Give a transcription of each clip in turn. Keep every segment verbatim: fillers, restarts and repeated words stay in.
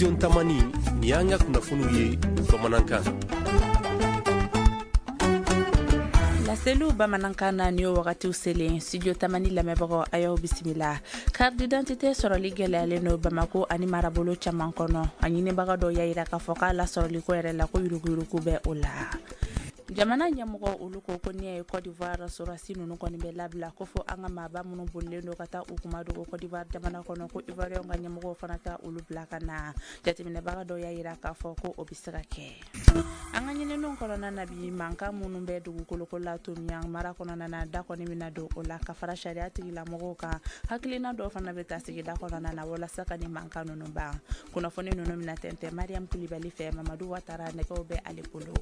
Studio Tamani ni yanga kunafunu ye bamanankan. La selu bamanankana ni wakati usele Studio Tamani lamebagaw ayo bisimila. Carte d'identité soroli gelale no Bamako ani marabolo chaman kono. Anyine baga do yayira ka foka la soroli ko yere la ko yurugu be ola. Jamana nyamugo uluko ko ni Côte d'Ivoire sorasi nunu ko ni be labla ko fo anga maba munu bollendo kata ukuma do Côte d'Ivoire jamana kono ko Ivoire nga nyamugo fanata ulu blaka na jatimine baga do yayira ka fo ko obisaka ke anga nyine non kono na nabi manka munu be dugu koloko la to nyang mara kono na da ko ni minado ola ka fara shariati la mogo ka haklina do fana be tasigi da kono na wala saka ni manka nunu ba kuna foni nunu minatente Mariam Koulibaly fe Mamadou Ouattara ne ko be alepolo.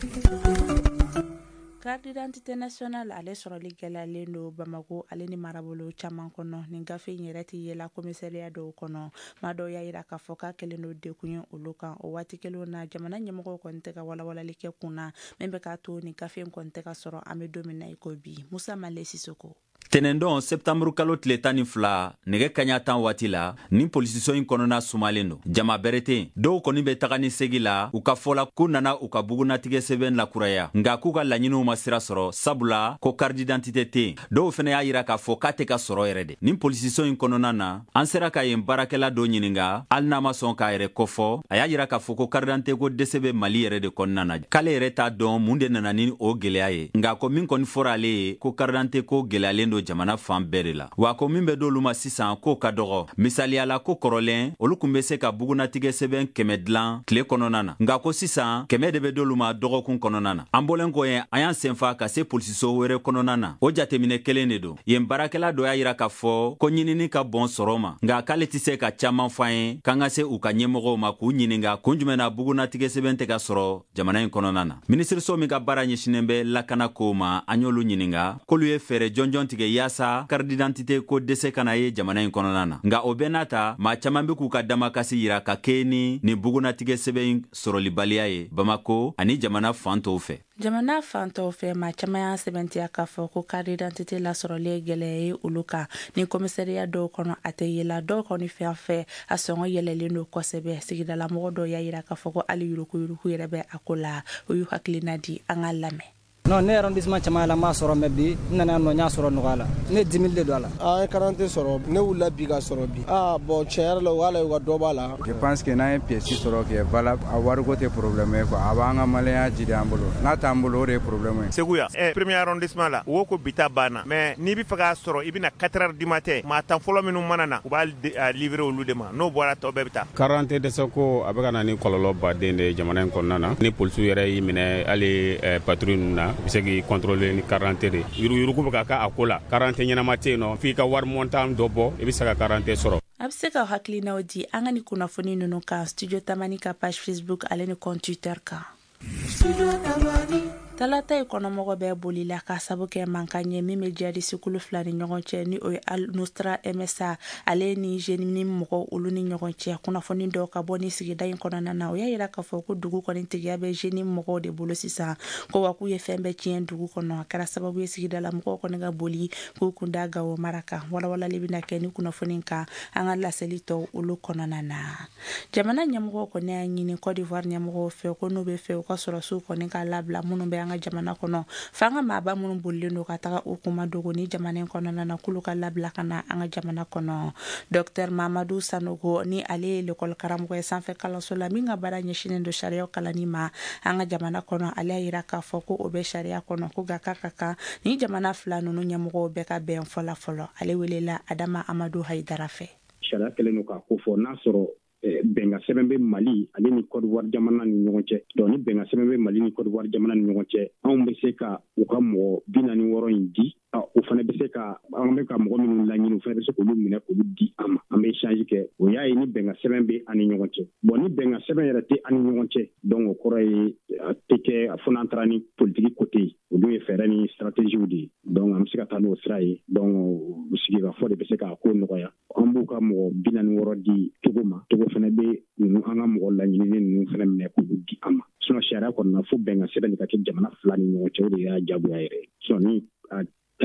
Carte d'identité nationale ale soroli gelale no Bamako ale ni marabolo chaman kono ni gafe nyereti yela commissariat do kono mado yayira ka foka kele no de kunyo uluka o wati kelo na jamana nyamoko konte ka wala wala like kuna membe ka to ni gafe konte ka soro ame domina ikobi Musa Malesi Soko. Tenendon septembre kalo tile tan ni fila nege kanya tan wati la ni polisiso in kɔnɔna sumalen do jama berete dɔw kɔni be taga ni segi la u ka fɔla k'u nana u ka bugunatigɛ sɛbɛn lakuraya nga k'u ka laɲiniw ma sira sɔrɔ sabula ko carte d'identité tɛ dɔw fɛnɛ y'a yira k'a fɔ k'a tɛ ka sɔrɔ yɛrɛ de ni polisiso in kɔnɔna na an sera ka yen baarakɛla dɔ ɲininga hali n'a ma sɔn k'a yɛrɛ kɔfɔ a y'a yira k'a fɔ ko carte d'identité ko dɛsɛ bɛ Mali yɛrɛ de kɔnɔna na k'ale yɛrɛ t'a dɔn mun de nana ni o gwɛlɛya ye nga ko min kɔni fɔra ale ye ko carte d'identité ko gwɛlɛyalen do jamana fan bɛɛ de la wa ko min bɛ d'olu ma sisan ko ka dɔgɔ misaliyala ko kɔrɔlen olu kun be se ka bugunatigɛ sɛbɛn kɛmɛ dilan tile kɔnɔna na nga ko sisan kɛmɛ de be d'olu ma dɔgɔkun kɔnɔna na an bɔlen kɔ yen an y'an senfa ka se polisiso wɛrɛ kɔnɔna na o jateminɛ kelen de don yen baarakɛla dɔ y'a yira k'a fɔ ko ɲinini ka bɔn sɔrɔ ma nga k'ale tɛ se ka caaman fɔ an ye k'an ka se u ka ɲɛmɔgɔw ma k'u ɲininga kun jumɛn na bugunatigɛ sɛbɛn tɛ ka sɔrɔ jamana in kɔnɔna na minisiriso min ka baara ɲɛsinen bɛ lakana kow ma an y'olu ɲininga k'olu ye fɛɛrɛ jɔnjɔn tigɛ yaasa carte d'identité ko dɛsɛ kana ye jamana in kɔnɔna na nga o bɛɛ n'a ta maa caman be k'u ka damakasi yira ka kɛ ni ni bugunatigɛ sɛbɛn sɔrɔlibaliya ye Bamako ani jamana fan tɔw fɛ jamana fan tɔw fɛ maa caman y'a sɛbɛntiya k'a fɔ ko carte d'identité lasɔrɔlen gɛlɛya ye olu kan ni commissariat dɔw kɔnɔ a tɛ yela dɔw kɔni fɛn fɛ a sɔngɔ yɛlɛlen do kosɛbɛ sigidalamɔgɔ dɔw y'a yira k'a fɔ ko hali yuruku-yuruku yɛrɛ bɛ a ko la o y'u hakilina di an ka lamɛn. Non, ne arrondissement chama la ma soro mebi nana no nya soro no gala ne dix mille do ala ah quarante soro ne wula bi ga soro bi ah bon cher lo wala wa do bala je pense que na pièce soro que valable avoir côté problème ko abanga malaya jide ambulo na tambulo re problème seguya eh premier arrondissement la wo ko bita bana mais ni bi faga soro ibina quatre heures du matin ma tan folo minu manana ko bal livrer au ludema no bola to bebita quarante de soko abega na ni kololo badende jamana ko nana ni police yere yimine ali patrouille na bisegi contrôler ni quarante de yuru yuru ko ka ka akola quarante nyana mate no fi ka war montam dobo e bisaka quarante soro abseka haklina odi anga ni kunafoni nunu ka Studio Tamani ka page Facebook ale ni compte Twitter ka Studio Tamani talata ikonomogo be bolila ka sabuke mankanye mime jadi sikulu flani nyonche ni o al Nostra M S A ale ni jeni ni mogo ulu ni nyonche kuna foni do ka boni sigida inkona na o ya ira ka foko dugu ko ntigia be jeni mogo de bolo sisa ko wa ku ye fembe chien dugu kono kara sababu ye sigida la mogo ko nga boli ku kunda ga o maraka wala wala libina keni kuna foni nka anga la selito ulu kono na jamana nyamogo ko ne nyini Côte d'Ivoire nyamogo fe ko no be fe ko soro su ko nka labla munu be jamana kono fanga maba mun bolleno ka taga ukuma dogo ni jamana kono na kuluka labla kana anga jamana kono Docteur Mamadou Sanogo ni ale l'école karamgo e sanfe kala sola minga bara nyeshine do sharia kala ni ma anga jamana kono ale ira ka foko obe sharia kono ko gaka kaka ni jamana fulano no nyamugo be ka be fola folo ale welela Adama Amadou Haidara fe sharia kele no ka ko fo nasoro benga sɛbɛn bɛ Mali ale ni Côte d'Ivoire jamana ni ɲɔgɔn cɛ donc ni benga sɛbɛn bɛ Mali ni Côte d'Ivoire jamana ni ɲɔgɔn cɛ anw bɛ se ka u ka mɔgɔ bi naani wɔɔrɔ in di o fana bɛ se ka an bɛ ka mɔgɔ minnu laɲini o fana bɛ se k'olu minɛ k'olu di an ma an bɛ échange kɛ o y'a ye ni benga sɛbɛn bɛ an ni ɲɔgɔn cɛ bon ni benga sɛbɛn yɛrɛ tɛ an ni ɲɔgɔn cɛ donc o kɔrɔ ye a tɛ kɛ fo n'an taara ni politique côté ye o dun ye fɛɛrɛ ni stratégie de ye donc an bɛ se ka taa n'o sira ye donc sigikafɔ de bɛ se k'a ko nɔgɔya an b'u ka mɔgɔ bi naani wɔɔrɔ di Togo ma Togo fana bɛ ninnu an ka mɔgɔ laɲininen ninnu fana minɛ k'olu di an ma sinon sariya kɔnɔna fo benga sɛbɛn de ka kɛ jamana fila ni ɲɔgɔn cɛ o de y'a jagoya yɛrɛ sinon ni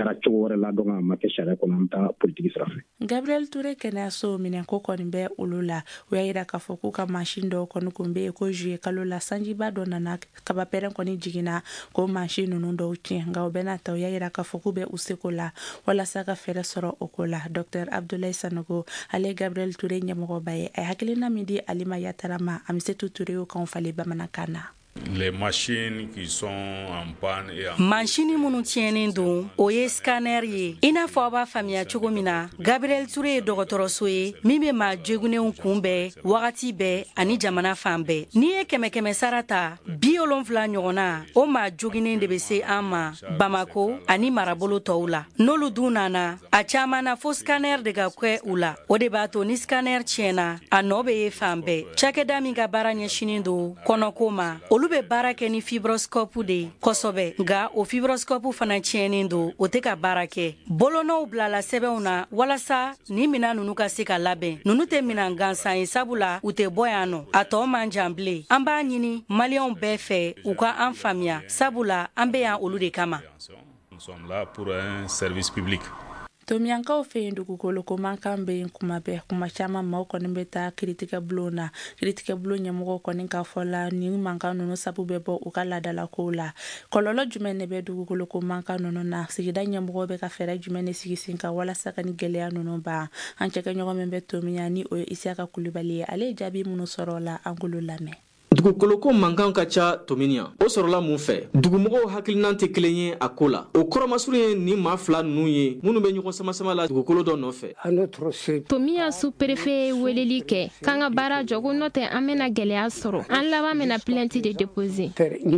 kɛra cogo wɛrɛ la dɔn a ma kɛ sariya kɔnɔ an taa politiki sira fɛ. Gabriel Touré kɛnɛyaso minɛ ko kɔni bɛ olu la o y'a yira k'a fɔ k'u ka machine dɔw kɔni kun bɛ yen ko juillet kalo la sanjiba dɔ nana kaba pɛrɛn kɔni jiginna ko machine ninnu dɔw tiɲɛ nka o bɛ n'a ta o y'a yira k'a fɔ k'u bɛ u seko la walasa ka fɛɛrɛ sɔrɔ o ko la. Docteur Abdoulaye Sanogo ale Gabriel Touré ɲɛmɔgɔba ye a ye hakilina min di Alima Yatara ma Amisetu Touré y'o kan falen bamanankan na. Les machines qui sont en panne et en... Machine minnu tiɲɛnen don o ye scanner ye i n'a fɔ a b'a faamuya cogo min na Gabriel Touré ye dɔgɔtɔrɔso ye min bɛ maa jegunenw kunbɛn wagati bɛɛ ani jamana fan bɛɛ. N'i ye kɛmɛ kɛmɛ sara ta bi wolonwula ɲɔgɔnna o maa jogunnen de bɛ se an ma Bamako ani marabolo tɔw la. N'olu dun nana a caman na fo scanner de ka kɛ u la o de b'a to ni scanner tiɲɛna a nɔ bɛ ye fan bɛɛ. Cakɛda min ka baara ɲɛsinin don kɔnɔko ma olu bɛ baara kɛ ni fibroscope de kosɛbɛ nka o fibroscope fana tiɲɛnen don o tɛ ka baara kɛ. Bolonɔw bilala sɛbɛnw na walasa ni mina nunu ka se ka labɛn nunu tɛ minan gansan ye sabula u tɛ bɔ yan nɔ a tɔ man jan bilen. An b'a ɲini maliyɛnw bɛɛ fɛ u ka an faamuya sabula an bɛ yan olu de kama. Nous sommes là pour un service public. Tomiyankaw fɛ yen dugukolo ko mankan bɛ yen kuma bɛɛ kuma caman maaw kɔni bɛ taa kiritigɛ bulon na kiritigɛ bulon ɲɛmɔgɔ kɔni ka fɔ la ni mankan ninnu sabu bɛ bɔ u ka laadala kow la kɔlɔlɔ jumɛn de bɛ dugukolo ko mankan ninnu na sigida ɲɛmɔgɔ bɛ ka fɛɛrɛ jumɛn de sigi sen kan walasa ka ni gɛlɛya ninnu ban an cɛkɛɲɔgɔn min bɛ Tomiya ni o ye Isiyaka Kulibali ye ale ye jaabi minnu sɔrɔ la an k'olu lamɛn. Dugukoloko mankan ka ca Tominiya o sɔrɔla mun fɛ dugumɔgɔw hakilina tɛ kelen ye a ko la o kɔrɔmasuru ye ni maa fila ninnu ye minnu bɛ ɲɔgɔn samasama la dugukolo dɔ nɔfɛ. Tomiya sous-préfet weleli kɛ k'an ka baara jɔ ko n'o tɛ an bɛna gɛlɛya sɔrɔ an laban bɛna plainte de déposer.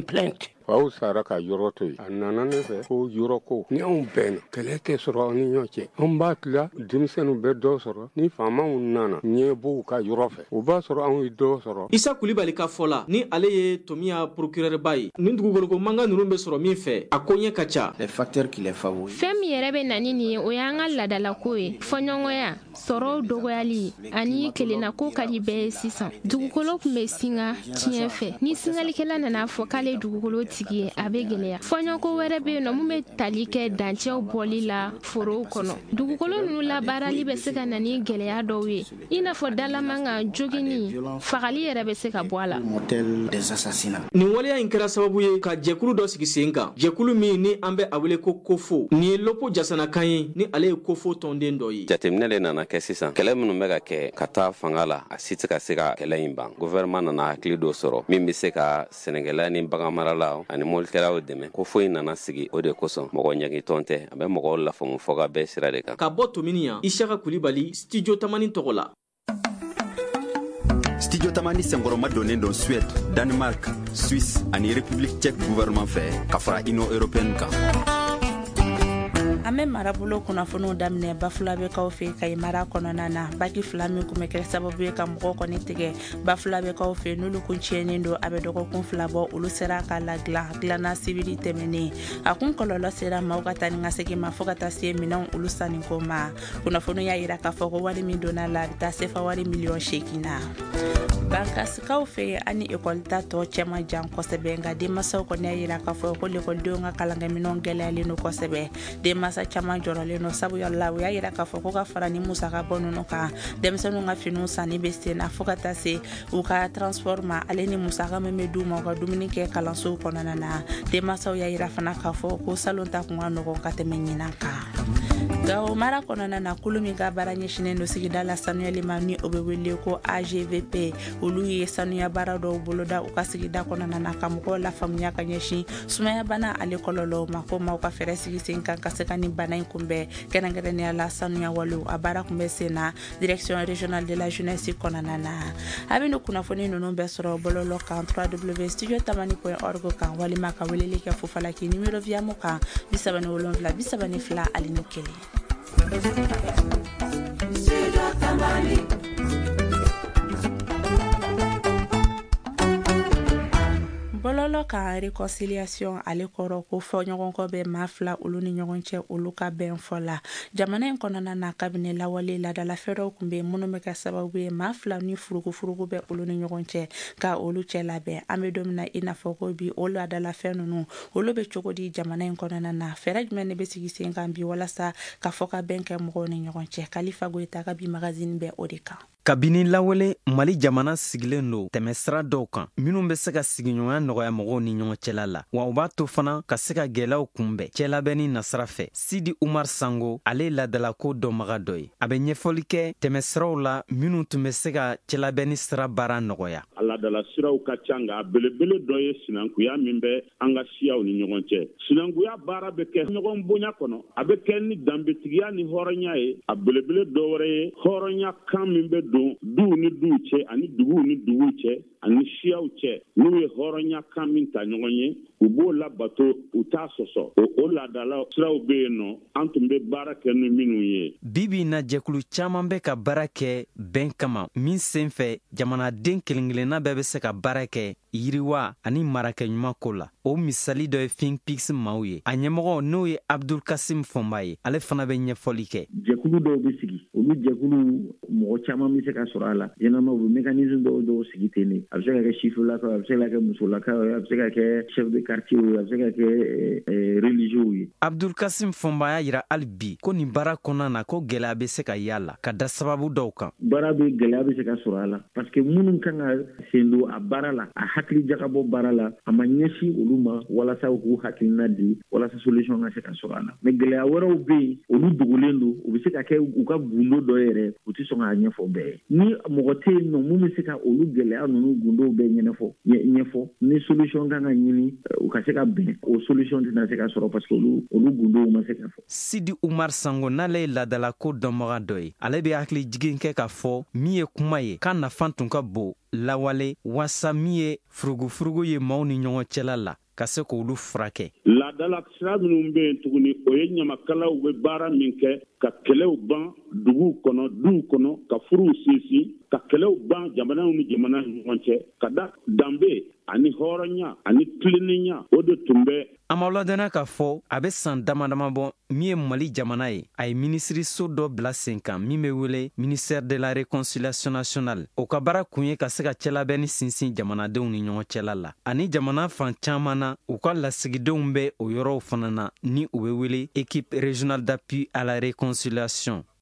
Faw sara ka yɔrɔ to yen a nana ne fɛ ko yɔrɔ ko ni anw bɛnna kɛlɛ tɛ sɔrɔ an ni ɲɔgɔn cɛ an b'a tila denmisɛnninw bɛ dɔ sɔrɔ ni faamaw nana ɲɛbɔw ka yɔrɔ fɛ o b'a sɔrɔ anw ye dɔ sɔrɔ. Isa Kulibali ka fɔ la ni ale ye Tomiya procureur ba ye ni dugukoloko mankan ninnu bɛ sɔrɔ min fɛ a ko ɲɛ ka ca. Les facteurs qui les favorisent. Fɛn min yɛrɛ bɛ na ni nin ye o y'an ka ladalako ye fɔɲɔgɔnya sɔrɔw dɔgɔyali ani kelenna ko ka di bɛɛ ye sisan dugukolo tun bɛ singa tiɲɛ fɛ ni singalikɛla nana fɔ k'ale dugukolo tigi ye a bɛ gɛlɛya fɔɲɔgɔnko wɛrɛ bɛ yen nɔ mun bɛ tali kɛ dancɛw bɔli la forow kɔnɔ dugukolo ninnu labaarali bɛ se ka na ni gɛlɛya dɔw ye i n'a fɔ dalaman kan jogini fagali yɛrɛ bɛ se ka bɔ a la. Nin waleya in kɛra sababu ye ka jɛkulu dɔ sigi sen kan jɛkulu min ni an bɛ a wele ko Kofo nin ye Lopo Jasanakan ye ni ale ye Kofo tɔnden dɔ ye. Jateminɛ de nana kɛ sisan kɛlɛ minnu bɛ ka kɛ ka taa fanga la a si tɛ ka se ka kɛlɛ in ban gouvernement nana hakili dɔ sɔrɔ min bɛ se ka sɛnɛkɛla ni baganmaralaw ani mɔlikɛlaw dɛmɛ ko foyi nana sigi o de kosɔn mɔgɔ ɲagitɔn tɛ a bɛ mɔgɔw lafaamu fɔ ka bɛɛ sira de kan. Ka bɔ Tominiya Isiyaka Kulibali studio Tamani tɔgɔ la. Studio Tamani senkɔrɔma donnen don Suède, Danemark, Suisse ani République tchèque gouvernement fɛ ka fara Union européenne kan. An bɛ marabolo kunnafoniw daminɛ Bafulabekaw fɛ Kayi mara kɔnɔna na baki fila min kun bɛ kɛ sababu ye ka mɔgɔw kɔni tigɛ Bafulabekaw fɛ n'olu kun tiɲɛnen don a bɛ dɔgɔkun fila bɔ olu sera ka ladilan dilanna sibiri tɛmɛnen a kun kɔlɔlɔ sera maaw ka taa ni ka segin ma fo ka taa se minɛnw olu sanni ko ma kunnafoniw y'a yira k'a fɔ ko wari min donna la a bɛ taa sefa wari miliyɔn seegin na. Bankasikaw fɛ ani ekɔlita tɔ cɛman jan kosɛbɛ nka denmansaw kɔni y'a yira k'a fɔ ko ekɔlidenw ka kalankɛminɛnw gɛlɛyalen don kosɛbɛ denmansa caman jɔrɔlen don sabu la u y'a yira k'a fɔ ko ka fara ni musaka bɔ ninnu kan denmisɛnninw ka finiw sanni bɛ sen na fo ka taa se u ka transport ma ale ni musaka min bɛ d'u ma u ka dumuni kɛ kalansow kɔnɔna na denmansaw y'a yira fana k'a fɔ ko salon ta kun ka nɔgɔn ka tɛmɛ ɲinan kan. Gawo mara kɔnɔna na kulu min ka baara ɲɛsinnen don sigida la sanuyali ma ni o bɛ wele ko A G V P olu ye sanuya baara dɔw boloda u ka sigida kɔnɔna na ka mɔgɔw lafaamuya ka ɲɛsin sumaya bana ale kɔlɔlɔw ma ko maaw ka fɛɛrɛ sigi sen kan ka se ka ni bana in kunbɛn kɛrɛnkɛrɛnnenya la sanuya walew a baara kun bɛ sen na direction régionale de la jeunesse kɔnɔna na a bɛ ni kunnafoni ninnu bɛɛ sɔrɔ bɔlɔlɔ kan w w w point studio tamani point org kan walima ka weleli kɛ Fofalaki numéro viamo kan bi saba ni wolonwula bi saba ni fila ali ni kelen. Bololo bɔlɔ ka réconciliation ale kɔrɔ ko fɔ ɲɔgɔn kɔ bɛ maa fila olu ni ɲɔgɔn cɛ olu ka bɛn fɔ la jamana in kɔnɔna na kabini lawale ladala fɛɛrɛw kun bɛ minnu bɛ ka sababu ye maa fila ni furugufurugu bɛ olu ni ɲɔgɔn cɛ ka olu cɛ labɛn an bɛ don min na i n'a fɔ ko bi o ladala fɛn ninnu olu bɛ cogo di jamana in kɔnɔna na fɛɛrɛ jumɛn de bɛ sigi sen kan bi walasa ka fɔ ka bɛn kɛ mɔgɔw ni ɲɔgɔn cɛ Kalifa Goyita ka bi magazine bɛ o de kan. Kabini lawale Mali jamana sigilen do tɛmɛsira dɔw kan minnu bɛ se ka sigiɲɔgɔnya nɔgɔya mɔgɔw ni ɲɔgɔn cɛla la wa u b'a to fana ka se ka gɛlɛyaw kunbɛn cɛlabɛnni nasira fɛ. Sidi Umar Sango ale ladalako dɔnbaga dɔ ye a bɛ ɲɛfɔli kɛ tɛmɛsiraw la minnu tun bɛ se ka cɛlabɛnni sira baara nɔgɔya. A ladala siraw ka ca nka a belebele dɔ ye sinankuya min bɛ an ka siyaw ni ɲɔgɔn cɛ. Sinankuya baara bɛ kɛ ɲɔgɔn bonya kɔnɔ a bɛ kɛ ni danbetigiya ni hɔrɔnya ye a belebele dɔ wɛrɛ ye hɔrɔnya kan min bɛ don duw ni duw cɛ ani duguw ni duguw cɛ ani siyaw cɛ n'u ye hɔrɔnya kan min ta ɲɔgɔn ye u b'o labato u t'a sɔsɔ o o ladala siraw bɛ yen nɔ an tun bɛ baara kɛ ni minnu ye. Bibi in na jɛkulu caman bɛ ka baara kɛ bɛn kama min sen fɛ jamanaden kelen kelenna bɛɛ bɛ se ka baara kɛ yiriwa ani marakɛɲuman ko la. O misali dɔ ye Think Peace maaw ye a ɲɛmɔgɔ n'o ye Abdul Kasim Fɔnba ye ale fana bɛ ɲɛfɔli kɛ. Jɛkulu dɔw bɛ sigi olu jɛkulu mɔgɔ caman bɛ se ka sɔrɔ a la généralement u bɛ mécanisme dɔw dɔw sigi ten de a bɛ se ka kɛ sifilakaw a bɛ se ka kɛ musolakaw a bɛ se ka kɛ chef de quartier a bɛ se ka kɛ religieux ye. Abdul Kasim Fɔnba y'a yira hali bi ko nin baara kɔnɔna na ko gɛlɛya bɛ se ka y'a la ka da sababu dɔw kan. Baara bɛ gɛlɛya bɛ se ka sɔrɔ a la parce que minnu kan ka sen don a baara la a hakili jagabɔ baara la a ma ɲɛsin olu ma walasa u k'u hakilina di walasa solution ka se ka sɔrɔ a la mais gɛlɛya wɛrɛw bɛ yen olu dogolen don u bɛ se ka kɛ u ka gundo dɔ yɛrɛ u tɛ sɔn k'a ɲɛfɔ bɛɛ ye ni mɔgɔ tɛ yen nɔ mun bɛ se ka olu gɛlɛya ninnu gundow bɛɛ ɲɛnafɔ ɲɛfɔ ni solution kan ka ɲini u ka se ka bɛn o solution tɛna se ka sɔrɔ parce que olu olu gundow ma se ka fɔ. Sidi Umar Sango n'ale ye ladalako dɔnbaga dɔ ye ale bɛ hakili jigin kɛ k'a fɔ min ye kuma ye k'a nafa tun ka bon lawale wasa min ye furugufurugu ye maaw ni ɲɔgɔn cɛla la ka se k'olu furakɛ. Ladala sira minnu bɛ yen tuguni o ye ɲamakalaw bɛ baara min kɛ ka kɛlɛw ban duguw kɔnɔ duw kɔnɔ ka furuw sinsin ka kɛlɛw ban jamanaw ni jamana ni ɲɔgɔn cɛ ka da danbe ani hɔrɔnya ani tilennenya o de tun bɛ. A ma ladɔnniya k'a fɔ a bɛ san dama dama bɔ min ye Mali jamana ye a ye minisiriso dɔ bila sen kan min bɛ wele ministère de la réconciliation nationale o ka baara kun ye ka se ka cɛlabɛnni sinsin jamanadenw ni ɲɔgɔn cɛla la ani jamana fan caman na u ka lasigidenw bɛ o yɔrɔw fana na ni u bɛ wele équipe régionale d'appui à la réconciliation.